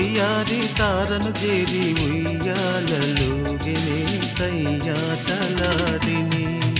వయ్యారి తారను చేరి ఉయ్యాలలోగినే సయ్యాటలాడిని.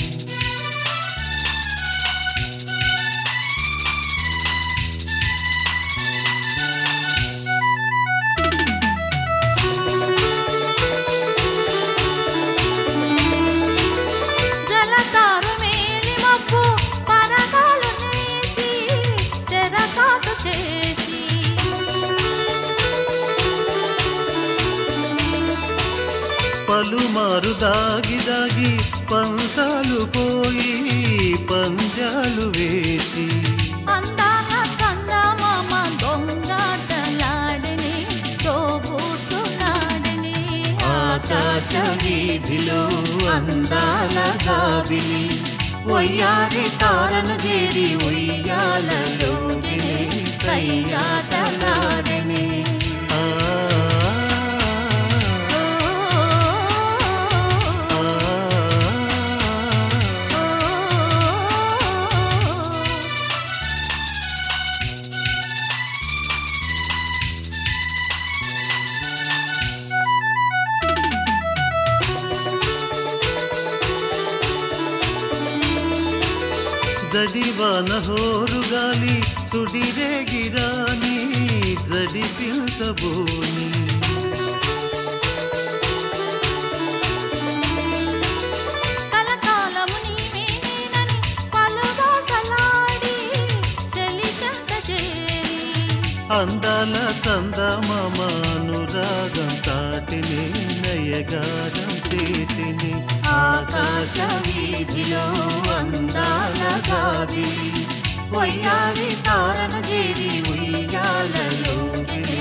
పలుమారు దాగి దాగి పంతాలు పోయి పంజాలు వేసి అందాల చందమామ దొంగాటలాడిని తోబుట్టులాడిని. ఆకాశ వీధిలో అందాల జాబిలి వయ్యారి తారను చేరి ఉయ్యాలలోగినే సయ్యాటలాడిని. జడివాన హోరుగాలి సుడిరేగిరాని జడిపించబోని. కలకాలము నీవేనని పలుబాసలాడి చెలికంత చేరి అందాల చందమామ అనురాగం చాటిని నయగారం చేతిని. ఆకాశ వీధిలో అందాల జాబిలి వయ్యారి తారను చేరి ఉయ్యాలలోగినే